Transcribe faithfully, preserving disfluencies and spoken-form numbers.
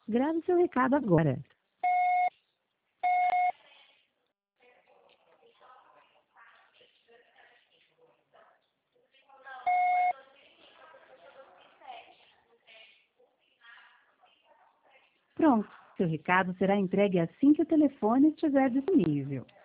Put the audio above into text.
Grave seu recado agora. Pronto, seu recado será entregue assim que o telefone estiver disponível.